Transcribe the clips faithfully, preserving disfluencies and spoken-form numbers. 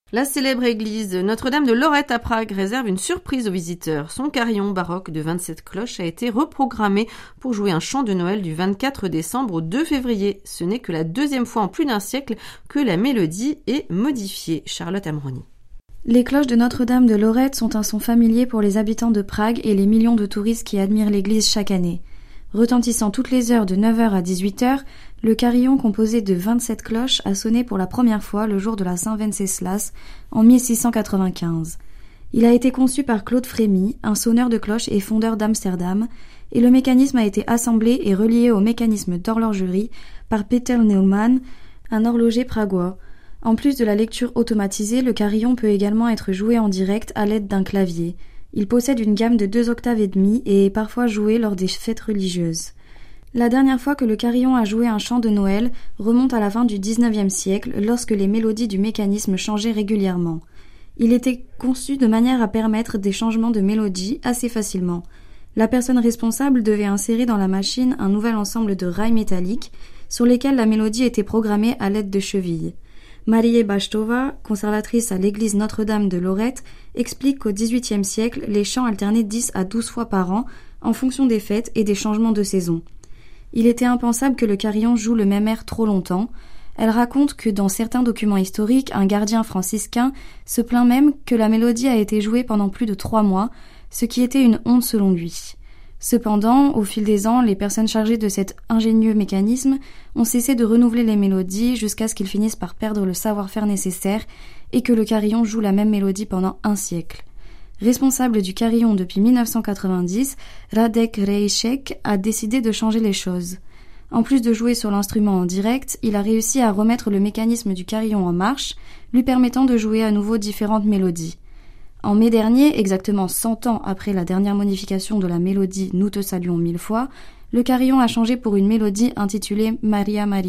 La célèbre église Notre-Dame de Lorette à Prague réserve une surprise aux visiteurs. Son carillon baroque de vingt-sept cloches a été reprogrammé pour jouer un chant de Noël du vingt-quatre décembre au deux février. Ce n'est que la deuxième fois en plus d'un siècle que la mélodie est modifiée. Charlotte Amroni. Les cloches de Notre-Dame de Lorette sont un son familier pour les habitants de Prague et les millions de touristes qui admirent l'église chaque année. Retentissant toutes les heures de neuf heures à dix-huit heures, le carillon composé de vingt-sept cloches a sonné pour la première fois le jour de la Saint-Wenceslas en mille six cent quatre-vingt-quinze. Il a été conçu par Claude Frémy, un sonneur de cloches et fondeur d'Amsterdam, et le mécanisme a été assemblé et relié au mécanisme d'horlogerie par Peter Neumann, un horloger pragois. En plus de la lecture automatisée, le carillon peut également être joué en direct à l'aide d'un clavier. Il possède une gamme de deux octaves et demie et est parfois joué lors des fêtes religieuses. La dernière fois que le carillon a joué un chant de Noël remonte à la fin du dix-neuvième siècle, lorsque les mélodies du mécanisme changeaient régulièrement. Il était conçu de manière à permettre des changements de mélodie assez facilement. La personne responsable devait insérer dans la machine un nouvel ensemble de rails métalliques sur lesquels la mélodie était programmée à l'aide de chevilles. Marie Bastova, conservatrice à l'église Notre-Dame de Lorette, explique qu'au dix-huitième siècle, les chants alternaient dix à douze fois par an en fonction des fêtes et des changements de saison. Il était impensable que le carillon joue le même air trop longtemps. Elle raconte que dans certains documents historiques, un gardien franciscain se plaint même que la mélodie a été jouée pendant plus de trois mois, ce qui était une honte selon lui. Cependant, au fil des ans, les personnes chargées de cet ingénieux mécanisme ont cessé de renouveler les mélodies jusqu'à ce qu'ils finissent par perdre le savoir-faire nécessaire et que le carillon joue la même mélodie pendant un siècle. Responsable du carillon depuis mille neuf cent quatre-vingt-dix, Radek Rejšek a décidé de changer les choses. En plus de jouer sur l'instrument en direct, il a réussi à remettre le mécanisme du carillon en marche, lui permettant de jouer à nouveau différentes mélodies. En mai dernier, exactement cent ans après la dernière modification de la mélodie « Nous te saluons mille fois », le carillon a changé pour une mélodie intitulée « Maria Maria ».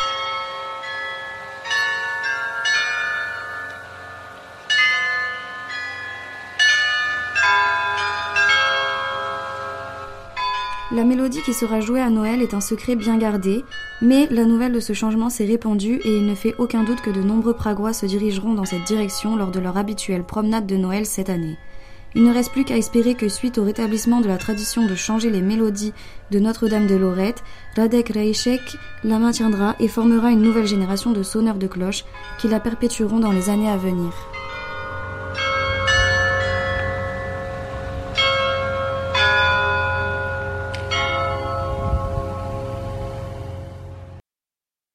La mélodie qui sera jouée à Noël est un secret bien gardé, mais la nouvelle de ce changement s'est répandue et il ne fait aucun doute que de nombreux Pragois se dirigeront dans cette direction lors de leur habituelle promenade de Noël cette année. Il ne reste plus qu'à espérer que suite au rétablissement de la tradition de changer les mélodies de Notre-Dame de Lorette, Radek Rejšek la maintiendra et formera une nouvelle génération de sonneurs de cloches qui la perpétueront dans les années à venir.